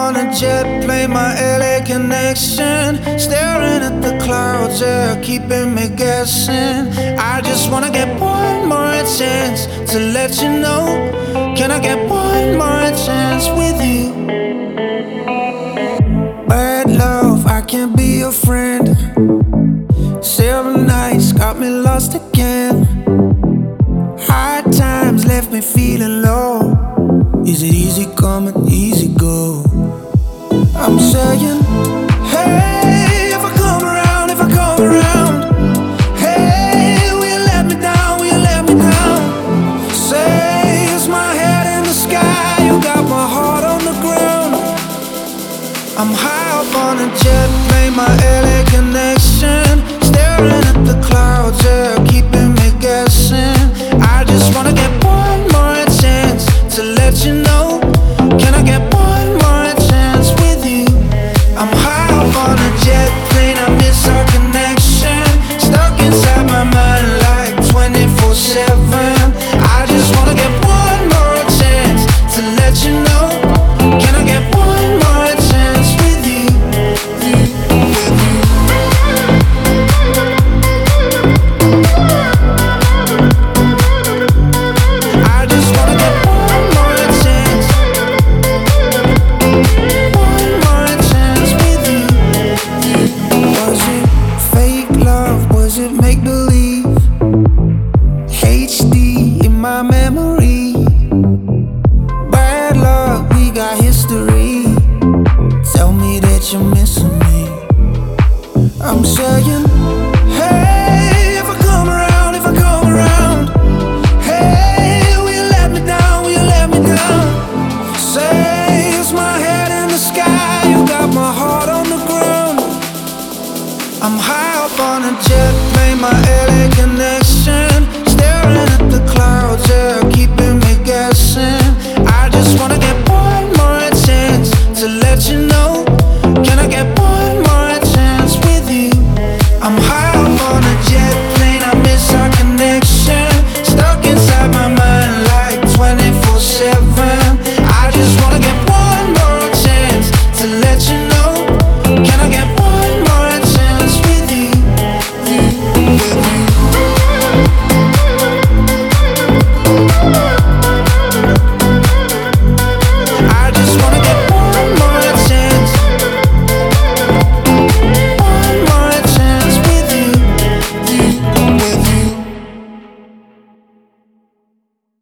on a jet plane, my LA connection. Staring at the clouds, yeah, keeping me guessing. I just wanna get one more chance to let you know. Can I get one more chance with you? Bad love, I can't be your friend. 7 nights got me lost again. Hard times left me feeling low. Is it easy coming, easy go? I'm saying, hey, if I come around, if I come around. Hey, will you let me down, will you let me down? Say, is my head in the sky, you got my heart on the ground. I'm high up on a jet plane, my LA connection. Staring